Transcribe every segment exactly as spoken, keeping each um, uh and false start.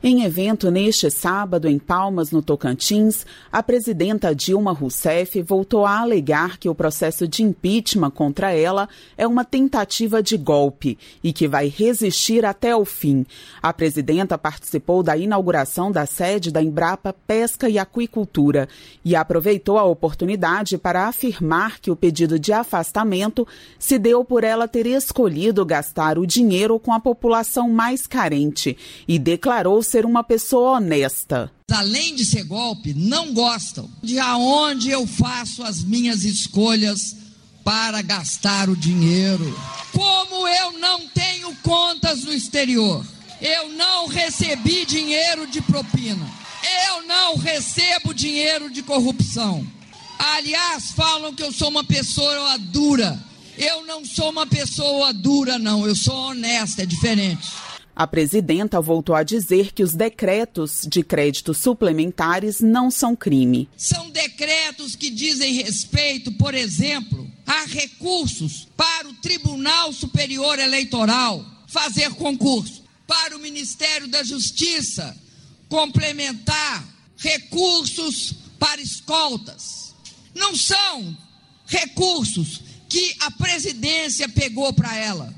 Em evento neste sábado em Palmas, no Tocantins, a presidenta Dilma Rousseff voltou a alegar que o processo de impeachment contra ela é uma tentativa de golpe e que vai resistir até o fim. A presidenta participou da inauguração da sede da Embrapa Pesca e Aquicultura e aproveitou a oportunidade para afirmar que o pedido de afastamento se deu por ela ter escolhido gastar o dinheiro com a população mais carente e declarou ser uma pessoa honesta. Além de ser golpe, não gostam de aonde eu faço as minhas escolhas para gastar o dinheiro. Como eu não tenho contas no exterior, eu não recebi dinheiro de propina, eu não recebo dinheiro de corrupção. Aliás, falam que eu sou uma pessoa dura. Eu não sou uma pessoa dura, não. Eu sou honesta, é diferente. A presidenta voltou a dizer que os decretos de créditos suplementares não são crime. São decretos que dizem respeito, por exemplo, a recursos para o Tribunal Superior Eleitoral fazer concurso, para o Ministério da Justiça complementar recursos para escoltas. Não são recursos que a presidência pegou para ela.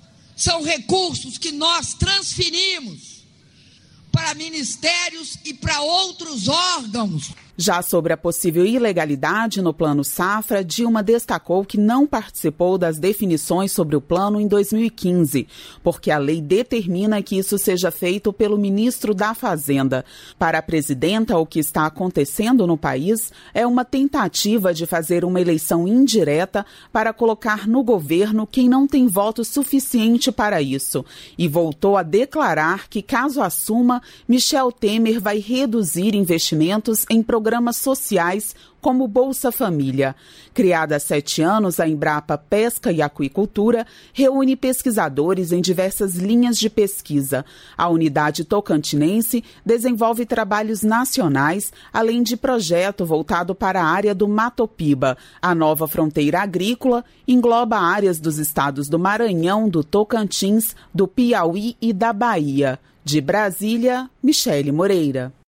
São recursos que nós transferimos para ministérios e para outros órgãos. Já sobre a possível ilegalidade no Plano Safra, Dilma destacou que não participou das definições sobre o plano em dois mil e quinze, porque a lei determina que isso seja feito pelo ministro da Fazenda. Para a presidenta, o que está acontecendo no país é uma tentativa de fazer uma eleição indireta para colocar no governo quem não tem voto suficiente para isso. E voltou a declarar que, caso assuma, Michel Temer vai reduzir investimentos em programas programas sociais como Bolsa Família. Criada há sete anos, a Embrapa Pesca e Aquicultura reúne pesquisadores em diversas linhas de pesquisa. A unidade tocantinense desenvolve trabalhos nacionais, além de projeto voltado para a área do Matopiba. A nova fronteira agrícola engloba áreas dos estados do Maranhão, do Tocantins, do Piauí e da Bahia. De Brasília, Michele Moreira.